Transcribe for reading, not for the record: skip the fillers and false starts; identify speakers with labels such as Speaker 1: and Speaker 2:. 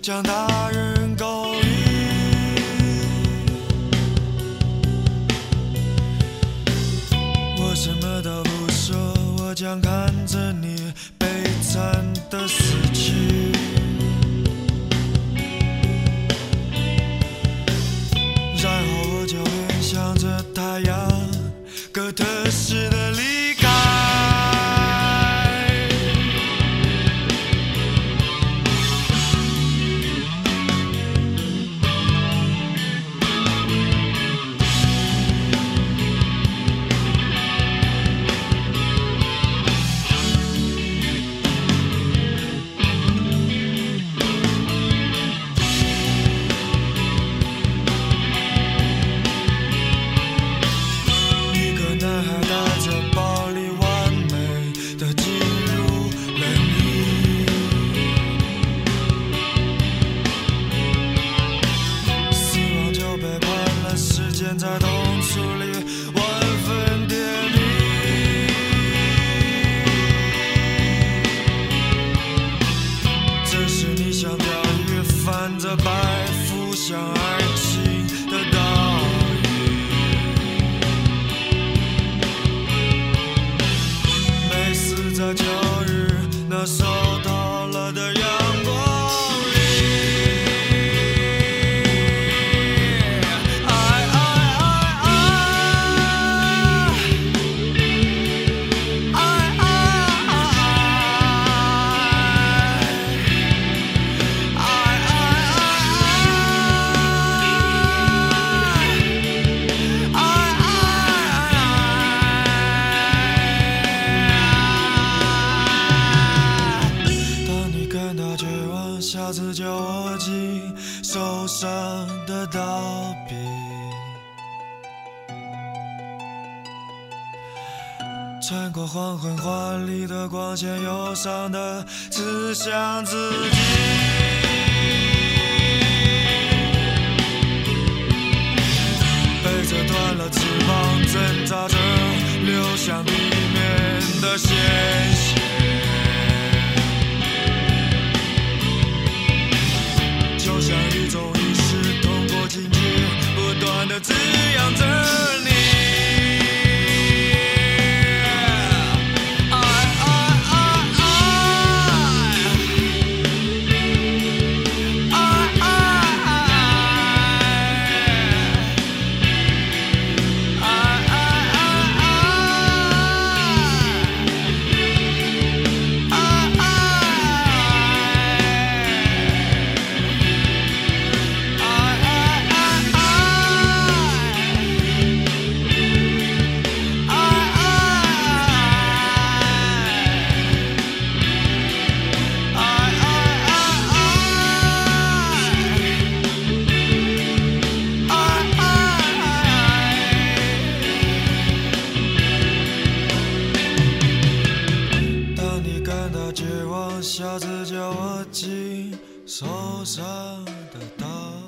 Speaker 1: 向他人勾引。我什么都不说，我将看着你悲惨的死去。然后我就面向着太阳，哥特式的离开。在痛楚里万分甜蜜，这是你像钓鱼泛着白浮向爱情的倒影。每次在秋日那收到了的阳光。下次就握紧手上的刀笔，穿过黄昏华丽的光线，忧伤的刺向自己。背着断了翅膀，挣扎着流向地面的鲜血。就像一种意识通过情节不断地滋养着你。下次就握紧手上的刀。